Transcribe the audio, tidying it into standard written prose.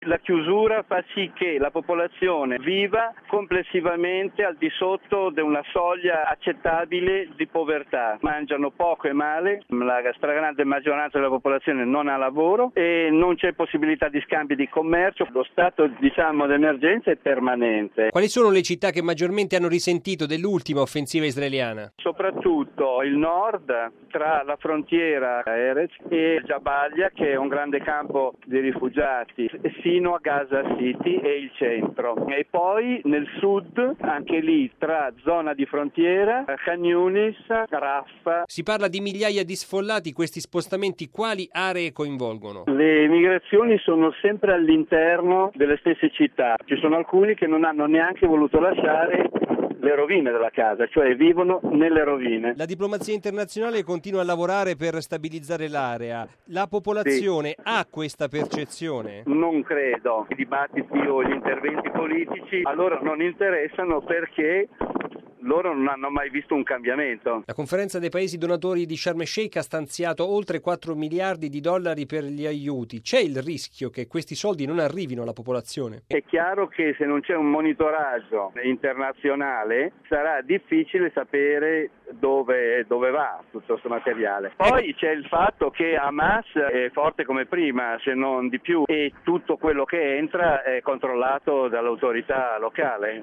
La chiusura fa sì che la popolazione viva complessivamente al di sotto di una soglia accettabile di povertà. Mangiano poco e male, la stragrande maggioranza della popolazione non ha lavoro e non c'è possibilità di scambio di commercio. Lo stato, d'emergenza è permanente. Quali sono le città che maggiormente hanno risentito dell'ultima offensiva israeliana? Soprattutto il nord, tra la frontiera Erez e Jabalia, che è un grande campo di rifugiati, fino a Gaza City e il centro. E poi nel sud, anche lì, tra zona di frontiera, Khan Yunis, Rafah. Si parla di migliaia di sfollati, questi spostamenti quali aree coinvolgono? Le migrazioni sono sempre all'interno delle stesse città. Ci sono alcuni che non hanno neanche voluto lasciare le rovine della casa, cioè vivono nelle rovine. La diplomazia internazionale continua a lavorare per stabilizzare l'area. La popolazione ha questa percezione? Non credo. I dibattiti o gli interventi politici a loro non interessano perché loro non hanno mai visto un cambiamento. La conferenza dei paesi donatori di Sharm el-Sheikh ha stanziato oltre 4 miliardi di dollari per gli aiuti. C'è il rischio che questi soldi non arrivino alla popolazione? È chiaro che se non c'è un monitoraggio internazionale sarà difficile sapere dove va tutto questo materiale. Poi c'è il fatto che Hamas è forte come prima, se non di più, e tutto quello che entra è controllato dall'autorità locale.